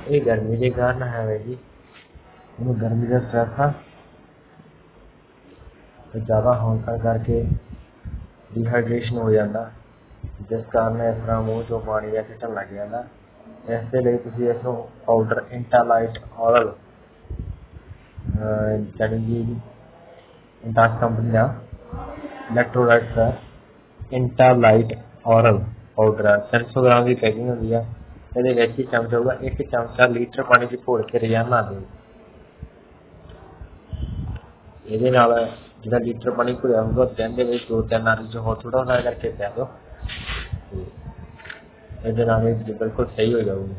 ਇਹ ਗਰਮੀ ਦੇ ਕਾਰਨ ਹੈ ਜੀ। ਉਹਨੂੰ ਗਰਮੀ ਦਾ ਸਟ੍ਰੈਸ ਆ ਤੇ ਜ਼ਿਆਦਾ ਹੋਣ ਕਰਕੇ ਡੀਹਾਈਡ੍ਰੇਸ਼ਨ ਹੋ ਜਾਂਦਾ, ਜਿਸ ਕਾਰਨ ਇਸ ਤਰ੍ਹਾਂ ਮੂੰਹ 'ਚੋਂ ਪਾਣੀ ਜਿਹਾ ਘਟਣ ਲੱਗ ਜਾਂਦਾ। ਇਸ ਦੇ ਲਈ ਤੁਸੀਂ ਇਸਨੂੰ ਪਾਊਡਰ ਇੰਟਾਲਾਈਟ ਔਰਲ ਜਾਣੀ ਕਿ ਇੰਟਾਸ ਕੰਪਨੀ ਦਾ ਇਲੈਕਟ੍ਰੋਲਾਈਟ ਦਾ ਇੰਟਾਲਾਈਟ ਔਰਲ ਪਾਊਡਰ ਆ। 300 ਗ੍ਰਾਮ ਦੀ ਪੈਕਿੰਗ ਹੁੰਦੀ ਆ। ਇਹਦੇ ਵਿੱਚ ਹੀ ਚਮਚਾ ਹੋਊਗਾ। 1 ਚਮਚਾ ਲੀਟਰ ਪਾਣੀ 'ਚ ਘੋਲ ਕੇ ਰੋਜ਼ਾਨਾ ਦਿਓ। ਇਹਦੇ ਨਾਲ ਜਿਹੜਾ ਲੀਟਰ ਪਾਣੀ ਘੁਲਿਆ ਹੋਊਗਾ ਦਿਨ ਦੇ ਵਿੱਚ 2-3 ਨਾਲੀ 'ਚ ਹੋਰ ਥੋੜ੍ਹਾ ਥੋੜ੍ਹਾ ਕਰਕੇ ਪਿਆ ਦਿਓ। ਇਹਦੇ ਨਾਲ ਇਹ ਬਿਲਕੁਲ ਸਹੀ ਹੋ ਜਾਊਗੀ।